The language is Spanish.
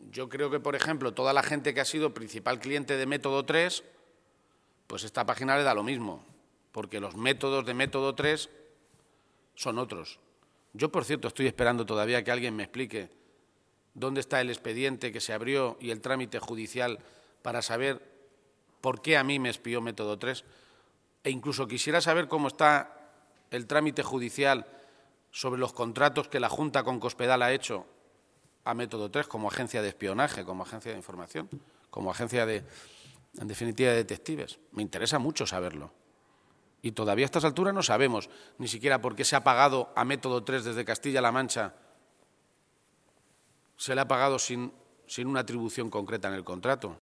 Yo creo que, por ejemplo, toda la gente que ha sido principal cliente de Método 3, pues esta página le da lo mismo, porque los métodos de Método 3 son otros. Yo, por cierto, estoy esperando todavía que alguien me explique dónde está el expediente que se abrió y el trámite judicial para saber por qué a mí me espió Método 3. E incluso quisiera saber cómo está el trámite judicial sobre los contratos que la Junta con Cospedal ha hecho a Método 3 como agencia de espionaje, como agencia de información, como agencia de, en definitiva, de detectives. Me interesa mucho saberlo. Y todavía a estas alturas no sabemos ni siquiera por qué se ha pagado a Método 3 desde Castilla-La Mancha. Se le ha pagado sin una atribución concreta en el contrato.